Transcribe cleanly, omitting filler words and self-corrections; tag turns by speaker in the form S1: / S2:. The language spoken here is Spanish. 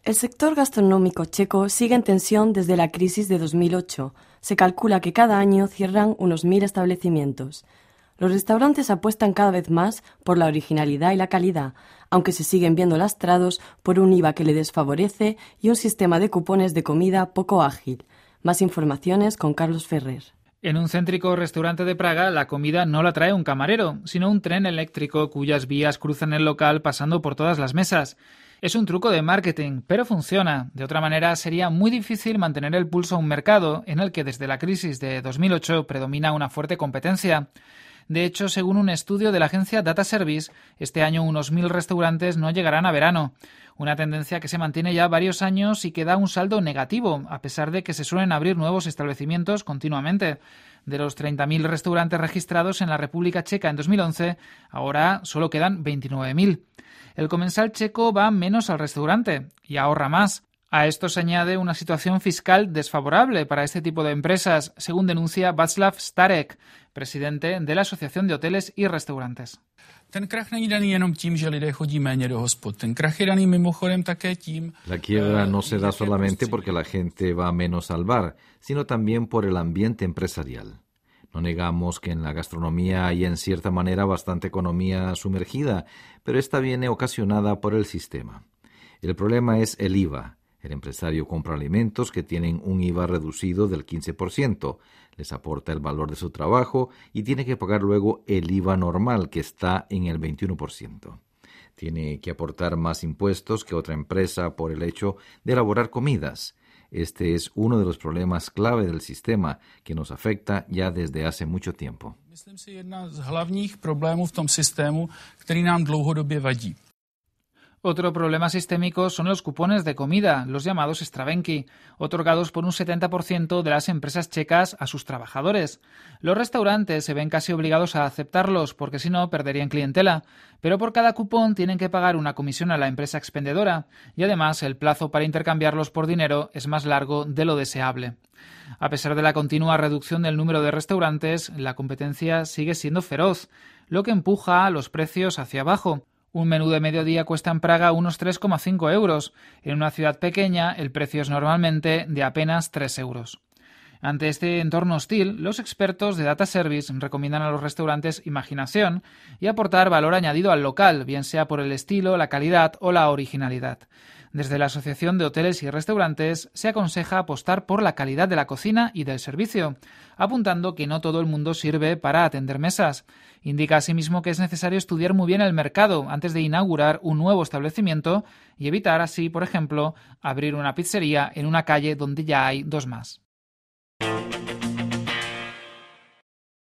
S1: El sector gastronómico checo sigue en tensión desde la crisis de 2008. Se calcula que cada año cierran unos 1.000 establecimientos. Los restaurantes apuestan cada vez más por la originalidad y la calidad, aunque se siguen viendo lastrados por un IVA que le desfavorece y un sistema de cupones de comida poco ágil. Más informaciones con Carlos Ferrer.
S2: En un céntrico restaurante de Praga, la comida no la trae un camarero, sino un tren eléctrico cuyas vías cruzan el local pasando por todas las mesas. Es un truco de marketing, pero funciona. De otra manera, sería muy difícil mantener el pulso a un mercado en el que desde la crisis de 2008 predomina una fuerte competencia. De hecho, según un estudio de la agencia Data Service, este año unos 1.000 restaurantes no llegarán a verano. Una tendencia que se mantiene ya varios años y que da un saldo negativo, a pesar de que se suelen abrir nuevos establecimientos continuamente. De los 30.000 restaurantes registrados en la República Checa en 2011, ahora solo quedan 29.000. El comensal checo va menos al restaurante y ahorra más. A esto se añade una situación fiscal desfavorable para este tipo de empresas, según denuncia Václav Starek, presidente de la Asociación de Hoteles y Restaurantes.
S3: Ten krach není daný jenom tím, že lidé chodí méně do hospod. Ten krach je daný mimochodem také tím.
S4: La quiebra no se da solamente porque la gente va menos al bar, sino también por el ambiente empresarial. No negamos que en la gastronomía hay en cierta manera bastante economía sumergida, pero esta viene ocasionada por el sistema. El problema es el IVA. El empresario compra alimentos que tienen un IVA reducido del 15%, les aporta el valor de su trabajo y tiene que pagar luego el IVA normal, que está en el 21%. Tiene que aportar más impuestos que otra empresa por el hecho de elaborar comidas. Este es uno de los problemas clave del sistema que nos afecta ya desde hace mucho tiempo.
S3: Myslím si, jedna z hlavních problémů v tom systému, který nám dlouhodobě vadí.
S2: Otro problema sistémico son los cupones de comida, los llamados Stravenky, otorgados por un 70% de las empresas checas a sus trabajadores. Los restaurantes se ven casi obligados a aceptarlos porque si no perderían clientela, pero por cada cupón tienen que pagar una comisión a la empresa expendedora y además el plazo para intercambiarlos por dinero es más largo de lo deseable. A pesar de la continua reducción del número de restaurantes, la competencia sigue siendo feroz, lo que empuja a los precios hacia abajo. Un menú de mediodía cuesta en Praga unos 3,5 euros. En una ciudad pequeña, el precio es normalmente de apenas 3 euros. Ante este entorno hostil, los expertos de Data Service recomiendan a los restaurantes imaginación y aportar valor añadido al local, bien sea por el estilo, la calidad o la originalidad. Desde la Asociación de Hoteles y Restaurantes se aconseja apostar por la calidad de la cocina y del servicio, apuntando que no todo el mundo sirve para atender mesas. Indica asimismo que es necesario estudiar muy bien el mercado antes de inaugurar un nuevo establecimiento y evitar así, por ejemplo, abrir una pizzería en una calle donde ya hay dos más.